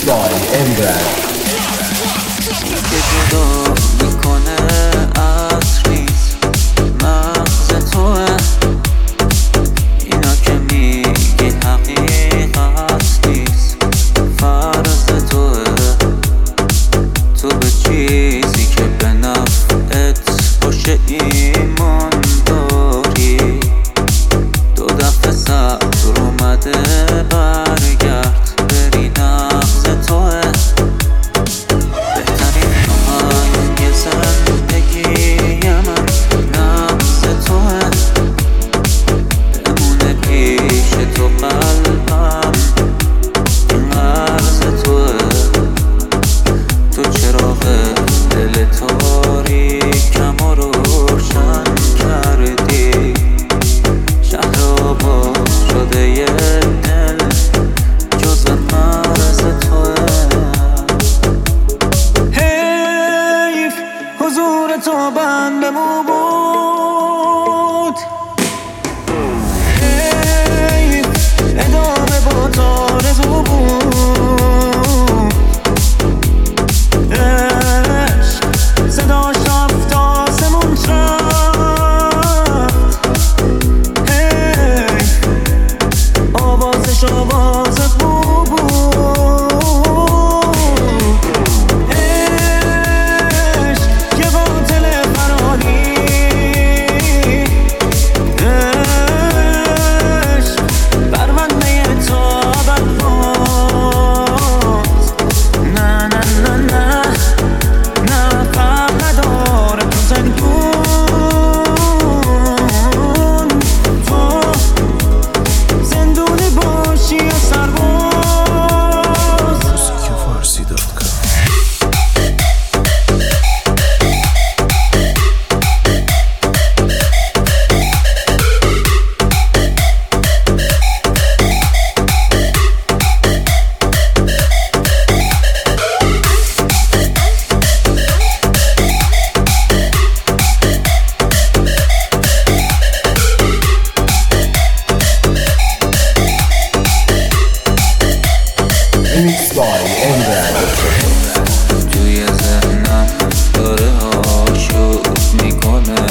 by Embrand. که جدا میکنه عطر نیست مغز توه، اینا که میگی حقیقت نیست فرض توه. تو به چیزی که به نفعت باشه ایمان داری، دو دفعه صبر اومده برگرد بری نغز توه. بهترین آهنگ زندگی من نغز توه، بمونه پیش تو قلبم این عرض توه. تو چراغ دل تاریکم و روشن کردی، شهر آباد شده یه دل جز مرز توه. حیف حضور تو بندمو بود، حیف ادامه با تارزو بود. صداش رفت آسمون رفت، حیف آوازش آواز خوب بود. عشق یه قاتل فراری، عشق پرونده تا ابد باز. نه نه نه نه نه فقط داره تو زندون، تو زندونی باشی یا سرباز. Mixed by Embrand. توی ذهنم داره آشوب میکنه،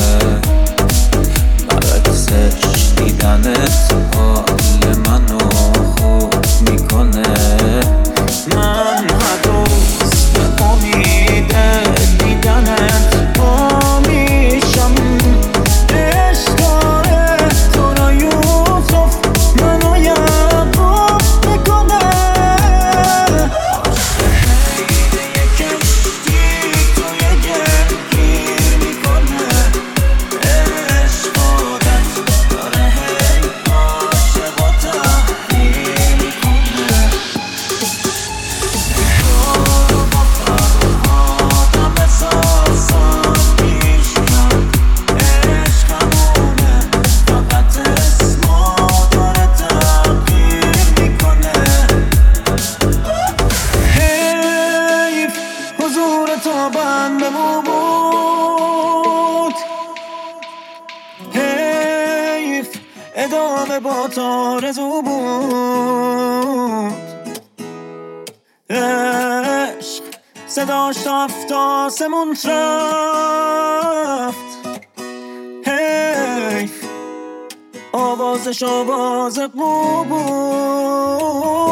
برعکسش دیدنت حال منو خوب میکنه. من هر روز به امید دیدنت پا میشم. عشق داره تو را یوسف منو یعقوب میکنه. تو بندمو بود، حیف ادامه با تارزو بود. عشق صداش رفت آسمون رفت، حیف آوازش آواز خوب بود.